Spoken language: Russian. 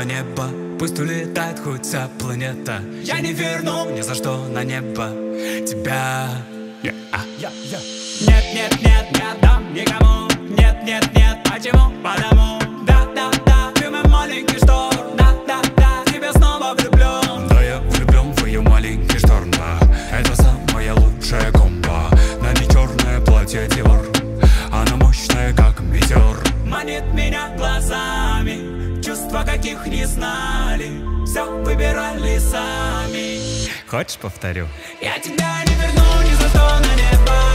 небо. Пусть улетает хоть вся планета, я не верну ни за что на небо тебя. Нет, нет, нет, не отдам никому. Нет, нет, нет, почему? Потому. Да, да, да, ты мой маленький шторм. Да, да, да, тебя снова влюблен. Да, я влюблен в ее маленький шторм, да. Это самая лучшая комбо. На ней черное платье Dior, она мощная, как метеор. Манит меня глазами, чувства каких не знали, все выбирали сами. Хочешь, повторю? Я тебя не верну ни за что на небо.